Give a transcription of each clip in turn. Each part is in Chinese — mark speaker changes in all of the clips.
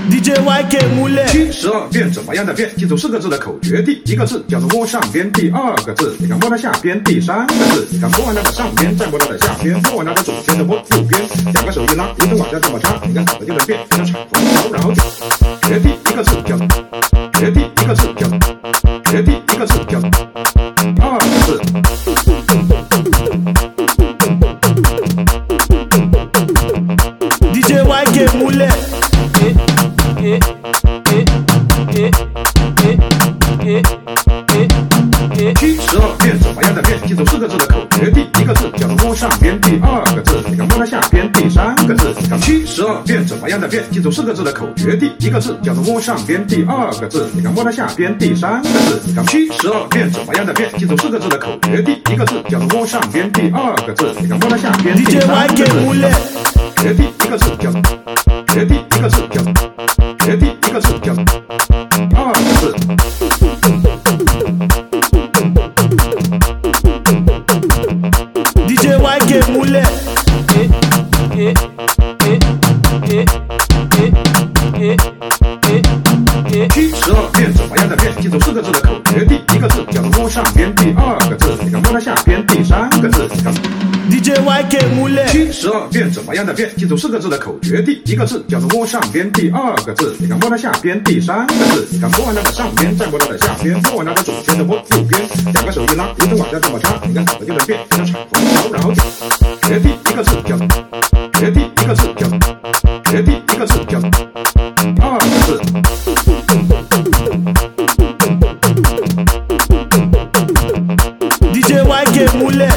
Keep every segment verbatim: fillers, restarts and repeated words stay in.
Speaker 1: D J Y K 木雷，
Speaker 2: 七十二变怎么样的变？记住四个字的口诀。第一个字叫做摸上边，第二个字你看摸它下边，第三个字你看摸完它的上边，再摸它的下边，摸完它的左边，再摸右边，两个手一拉，一根往下这么插，你看怎么就能变？像彩虹桥，然后诀第一个字叫诀第一个字叫诀第一个字叫二个字。
Speaker 1: D J Y K 木雷。
Speaker 2: 七十二变怎么样的变？记住四个字的口诀。第一个字叫做摸上边，第二个字你看摸它下边，第三个字你看七十二变怎么样的变？记住四个字的口诀。第一个字叫做摸上边，第二个字你看摸它下边，第三个字你看七十二变怎么样的变？记住四个字的口诀。第一个字叫做摸上边，第二个字你看摸它下边，
Speaker 1: D
Speaker 2: 第
Speaker 1: J
Speaker 2: 三
Speaker 1: Y
Speaker 2: 个
Speaker 1: K
Speaker 2: 字
Speaker 1: 木雷。
Speaker 2: 诀第一个字叫诀第一个字叫诀第一个字叫二个字。
Speaker 1: D J Y K 木雷。
Speaker 2: 七十二变怎么样的变？记住四个字的口诀。第一个字叫做摸上边，第二个字你看摸它下边，第三个字你看
Speaker 1: D J Y K 木雷。
Speaker 2: 七十二变怎么样的变？记住四个字的口诀。第一个字叫做摸上边，第二个字你看摸它下边，第三个字你看摸完它的上边，再摸它的下边，摸完它的左边，再摸右边，两个手一拉，一根往下这么插，你看怎么就能变？像彩虹桥，然后诀第一个字叫诀第一个字叫诀第一个字叫二个字。
Speaker 1: D J Y K 木雷。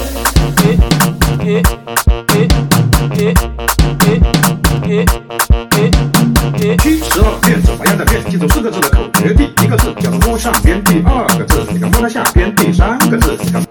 Speaker 2: 七十二变怎么样的变？记住四个字的口诀。第一个字叫做摸上边，第二个字你看摸它下边，第三个字你看